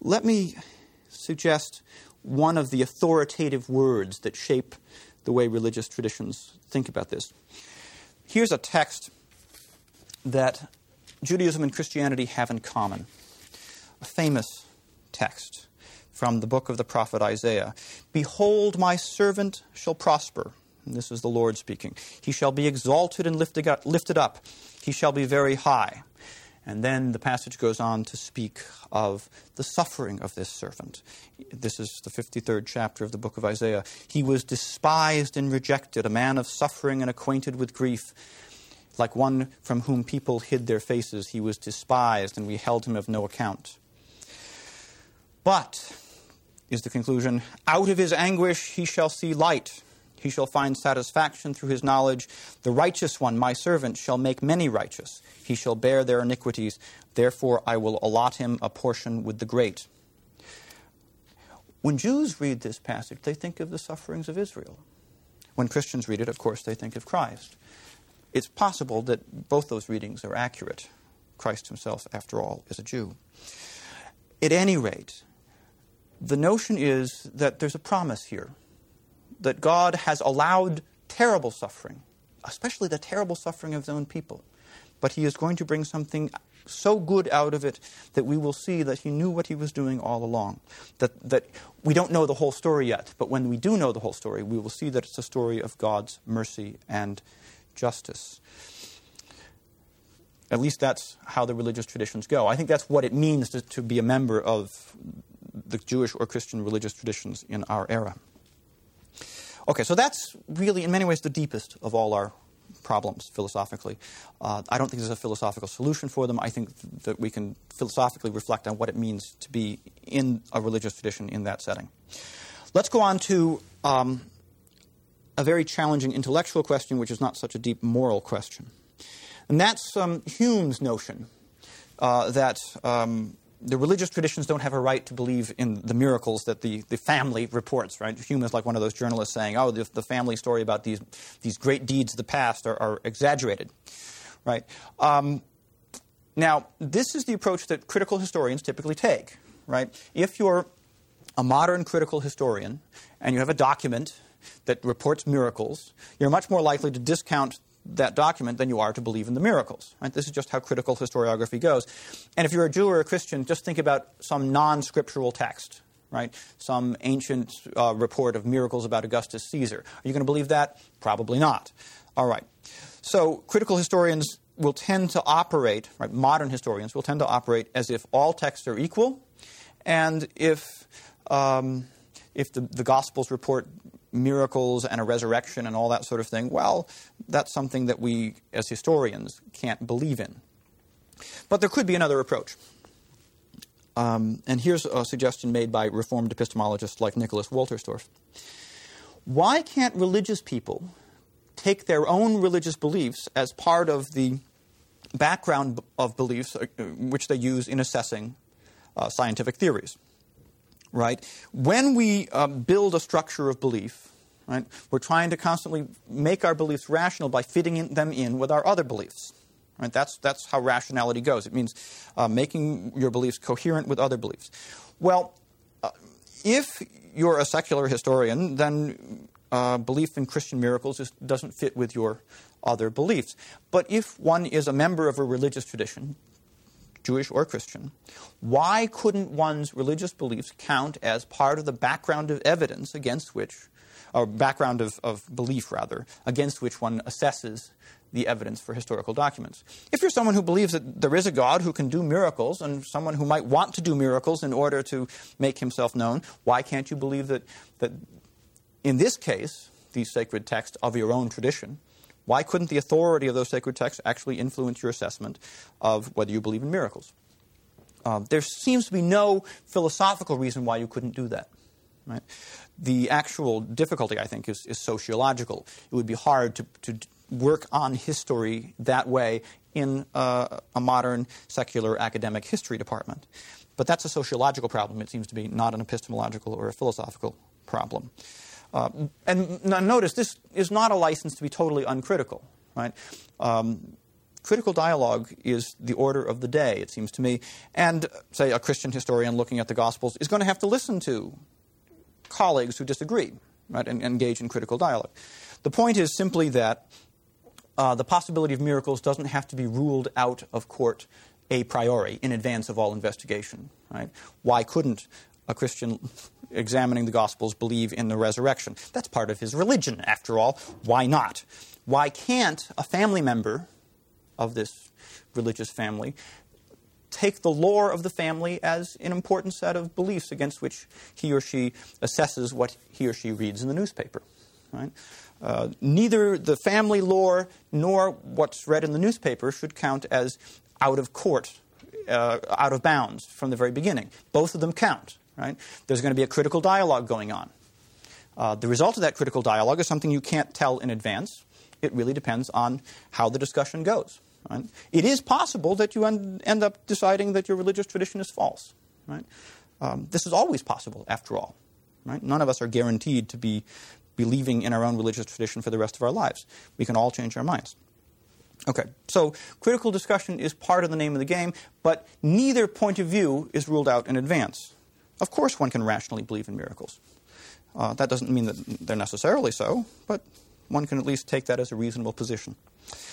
Let me suggest one of the authoritative words that shape the way religious traditions think about this. Here's a text that Judaism and Christianity have in common, a famous text from the book of the prophet Isaiah. "Behold, my servant shall prosper." And this is the Lord speaking. "He shall be exalted and lifted up. He shall be very high." And then the passage goes on to speak of the suffering of this servant. This is the 53rd chapter of the book of Isaiah. "He was despised and rejected, a man of suffering and acquainted with grief. Like one from whom people hid their faces, he was despised, and we held him of no account. But," is the conclusion, "out of his anguish he shall see light. He shall find satisfaction through his knowledge. The righteous one, my servant, shall make many righteous. He shall bear their iniquities. Therefore I will allot him a portion with the great." When Jews read this passage, they think of the sufferings of Israel. When Christians read it, of course, they think of Christ. It's possible that both those readings are accurate. Christ himself, after all, is a Jew. At any rate, the notion is that there's a promise here, that God has allowed terrible suffering, especially the terrible suffering of his own people. But he is going to bring something so good out of it that we will see that he knew what he was doing all along. That we don't know the whole story yet, but when we do know the whole story, we will see that it's a story of God's mercy and justice. At least that's how the religious traditions go. I think that's what it means to be a member of the Jewish or Christian religious traditions in our era. Okay, so that's really, in many ways, the deepest of all our problems philosophically. I don't think there's a philosophical solution for them. I think that we can philosophically reflect on what it means to be in a religious tradition in that setting. Let's go on to a very challenging intellectual question, which is not such a deep moral question. And that's Hume's notion that the religious traditions don't have a right to believe in the miracles that the family reports, right? Hume is like one of those journalists saying, oh, the family story about these great deeds of the past are exaggerated, right? Now, this is the approach that critical historians typically take, right? If you're a modern critical historian and you have a document that reports miracles, you're much more likely to discount that document than you are to believe in the miracles. Right? This is just how critical historiography goes. And if you're a Jew or a Christian, just think about some non-scriptural text, right? Some ancient report of miracles about Augustus Caesar. Are you going to believe that? Probably not. All right. So critical historians will tend to operate, right, modern historians will tend to operate as if all texts are equal, and if the Gospels report miracles and a resurrection and all that sort of thing, well, that's something that we, as historians, can't believe in. But there could be another approach. And here's a suggestion made by Reformed epistemologists like Nicholas Wolterstorff. Why can't religious people take their own religious beliefs as part of the background of beliefs which they use in assessing scientific theories? Right? When we build a structure of belief, right, we're trying to constantly make our beliefs rational by fitting them in with our other beliefs. Right? That's how rationality goes. It means making your beliefs coherent with other beliefs. Well, if you're a secular historian, then belief in Christian miracles just doesn't fit with your other beliefs. But if one is a member of a religious tradition, Jewish or Christian, why couldn't one's religious beliefs count as part of the background of evidence against which, or background of belief, rather, against which one assesses the evidence for historical documents? If you're someone who believes that there is a God who can do miracles and someone who might want to do miracles in order to make himself known, why can't you believe that in this case, the sacred text of your own tradition, why couldn't the authority of those sacred texts actually influence your assessment of whether you believe in miracles? There seems to be no philosophical reason why you couldn't do that. Right? The actual difficulty, I think, is sociological. It would be hard to work on history that way in a modern secular academic history department. But that's a sociological problem, it seems to be, not an epistemological or a philosophical problem. And notice, this is not a license to be totally uncritical. Right? critical dialogue is the order of the day, it seems to me. And, say, a Christian historian looking at the Gospels is going to have to listen to colleagues who disagree, right, and engage in critical dialogue. The point is simply that the possibility of miracles doesn't have to be ruled out of court a priori in advance of all investigation, right? Why couldn't a Christian examining the Gospels believe in the resurrection? That's part of his religion, after all. Why not? Why can't a family member of this religious family take the lore of the family as an important set of beliefs against which he or she assesses what he or she reads in the newspaper, right? Neither the family lore nor what's read in the newspaper should count as out of court, out of bounds from the very beginning. Both of them count, right? There's going to be a critical dialogue going on. The result of that critical dialogue is something you can't tell in advance. It really depends on how the discussion goes, right? It is possible that you end up deciding that your religious tradition is false, right? This is always possible, after all, right? None of us are guaranteed to be believing in our own religious tradition for the rest of our lives. We can all change our minds. Okay, so critical discussion is part of the name of the game, but neither point of view is ruled out in advance. Of course one can rationally believe in miracles. That doesn't mean that they're necessarily so, but one can at least take that as a reasonable position.